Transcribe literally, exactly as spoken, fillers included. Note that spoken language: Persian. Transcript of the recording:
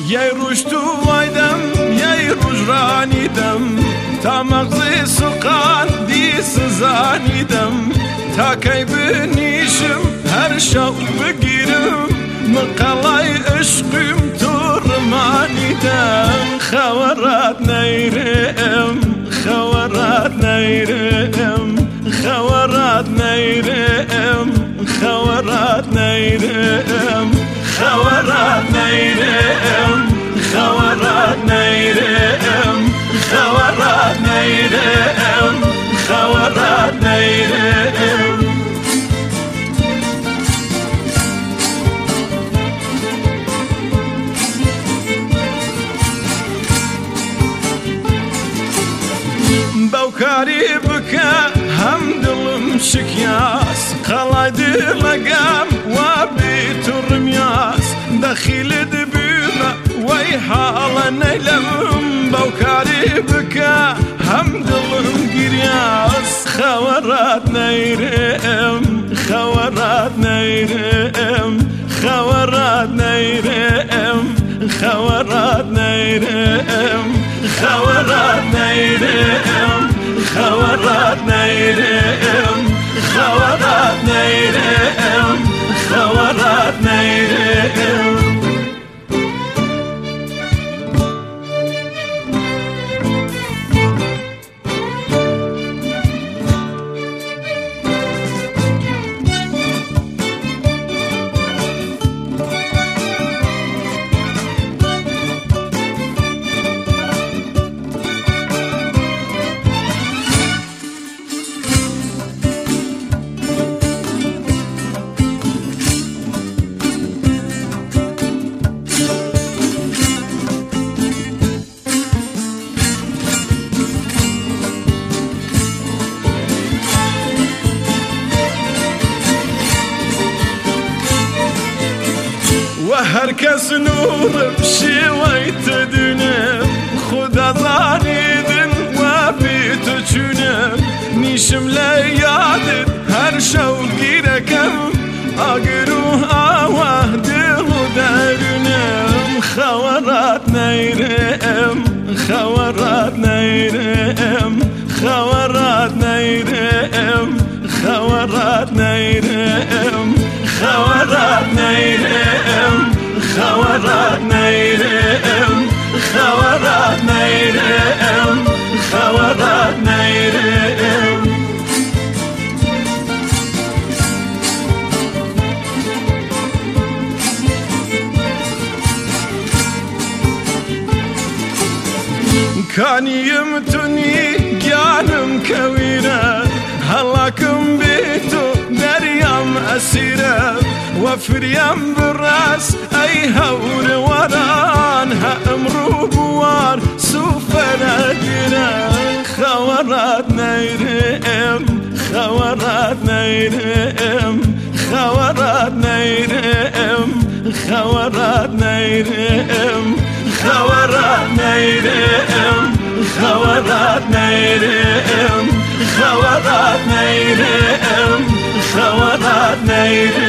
یه روش تو وایدم یه روش رانیدم تا مغزی سقان دی سزانیدم تا کی بنیشم هر شو بگیرم مقالای عشقیم تو رمانیدم خوارات نیرم خوارات نیرم خوارات نیرم خوارات نیرم خوارات نیرم خوارات نیرم خوارات نیرم خوارات نیرم بوكاري بكى هم دلم شكياس قلاي دلقام وبيت الرمياس دخيل دبيبة ويحال نيلم بوكاري بكى هم دلم قرياس خوارات نيرم خوارات نيرم خوارات نيرم خوارات نيرم خوارات نيرم خوارات نيرم خوارات نيرم خوارات نيرم وهر کس نور بشوی تدنم خدا زانیدن و بی تو چونم نیشم لیادت هر شو گیرکم آگرو آوه دل و درونم خوارات نیرم خوارات نیرم خوارات نیرم خوارات نیرم خوارات نیرم خوارات نیرم خوارات نیرم خوارات نیرم کانیم تونی گیانم کویره هلاکم بیتو دریام اسیره وفريم بالراس اي هور وران ها امرو بوار سوفنا جنا خوارات نيرم خوارات نيرم خوارات نيرم خوارات نيرم خوارات نيرم خوارات نيرم خوارات نيرم خوارات نيرم